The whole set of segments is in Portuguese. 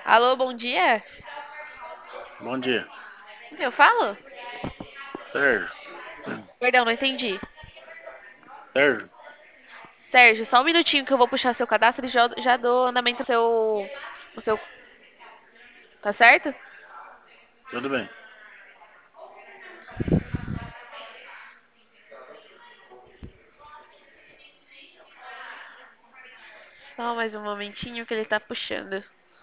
Alô, bom dia? Bom dia. Eu falo? Sérgio. Perdão, não entendi. Sérgio, Sérgio, só um minutinho que eu vou puxar seu cadastro e já dou andamento no seu. Tá certo? tudo bem? Só mais um momentinho que ele tá puxando.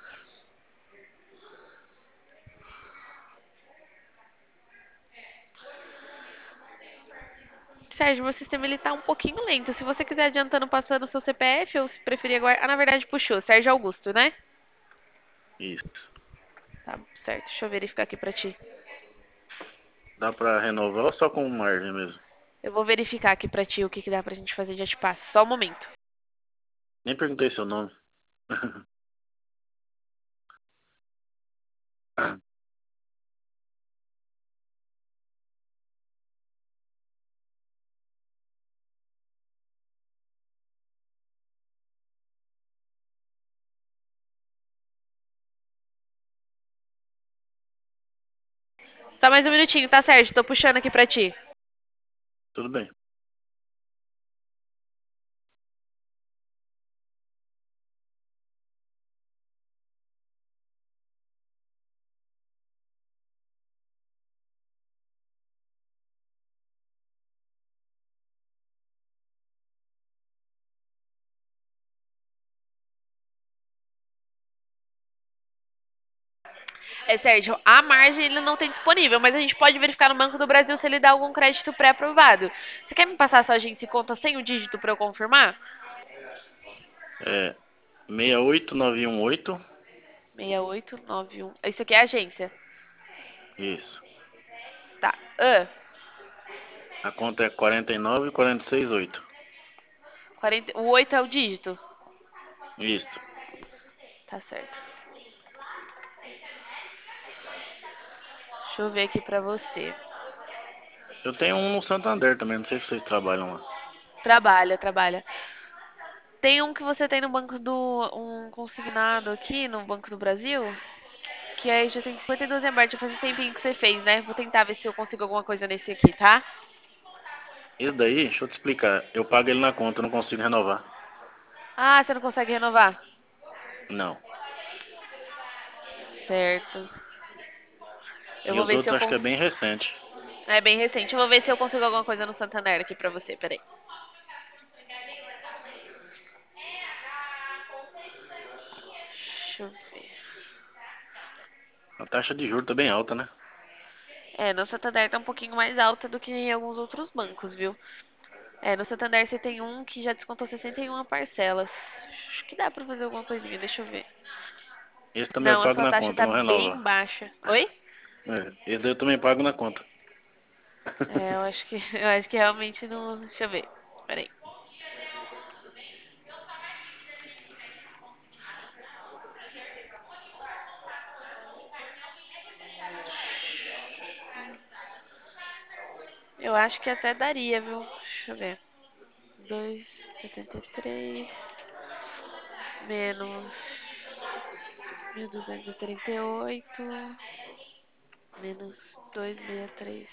Sérgio, meu sistema ele tá um pouquinho lento. Se você quiser adiantando passando o seu CPF ou se preferir agora. Ah, na verdade puxou. Sérgio Augusto, né? Isso. Tá certo. Deixa eu verificar aqui pra ti. Dá pra renovar ou só com margem mesmo? Eu vou verificar aqui pra ti o que dá pra gente fazer de antepasse. Só um momento. Nem perguntei seu nome. Só mais um minutinho, tá, Sérgio? Tô puxando aqui pra ti. Tudo bem. É, Sérgio, a margem ele não tem disponível, mas a gente pode verificar no Banco do Brasil se ele dá algum crédito pré-aprovado. Você quer me passar a sua agência e conta sem o dígito para eu confirmar? É 68918. 6891. Isso aqui é a agência. Isso. Tá. A conta é 49468. 40, o 8 é o dígito. Isso. Tá certo. Deixa eu ver aqui pra você. Eu tenho um no Santander também, não sei se vocês trabalham lá. Trabalha, trabalha. Tem um que você tem no Banco um consignado aqui no Banco do Brasil, que aí já tem 52 em aberto, já faz um tempinho que você fez, né? Vou tentar ver se eu consigo alguma coisa nesse aqui, tá? Esse daí, deixa eu te explicar. Eu pago ele na conta, eu não consigo renovar. Ah, você não consegue renovar? Não. Certo. Eu E vou os ver se eu outros acho que é consigo. bem recente. É bem recente. Eu vou ver se eu consigo alguma coisa no Santander aqui pra você. Peraí. Deixa eu ver. A taxa de juros tá bem alta, né? É, no Santander tá um pouquinho mais alta do que em alguns outros bancos, viu? É, no Santander você tem um que já descontou 61 parcelas. Acho que dá pra fazer alguma coisinha, deixa eu ver. Esse também eu Não, a pago sua na taxa conta, tá não bem renova. baixa. Oi? É, esse daí eu também pago na conta. É, eu acho que eu acho que realmente não. Deixa eu ver. Peraí. Eu acho que até daria, viu? Deixa eu ver. 2,73 menos 1.238 menos 263.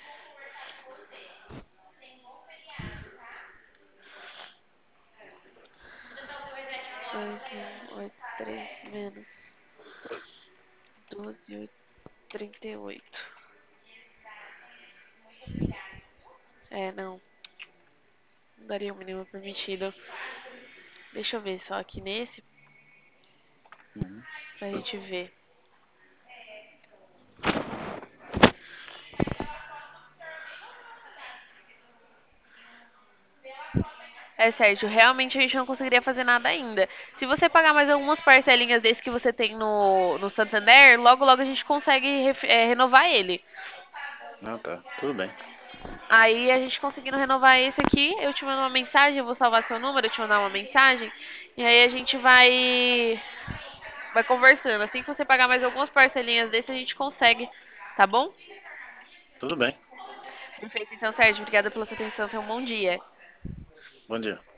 2,183 menos 12,38. É, não. Não daria o mínimo permitido. Deixa eu ver só aqui nesse Uhum. pra gente ver. É, Sérgio, realmente a gente não conseguiria fazer nada ainda. Se você pagar mais algumas parcelinhas desse que você tem no Santander, logo logo a gente consegue renovar ele. Ah, tá. Tudo bem. Aí a gente conseguindo renovar esse aqui, eu te mando uma mensagem, eu vou salvar seu número, eu te mandar uma mensagem, e aí a gente vai conversando. Assim que você pagar mais algumas parcelinhas desse, a gente consegue, tá bom? Tudo bem. Perfeito, então, Sérgio, obrigada pela sua atenção, tenha um bom dia. Bom dia.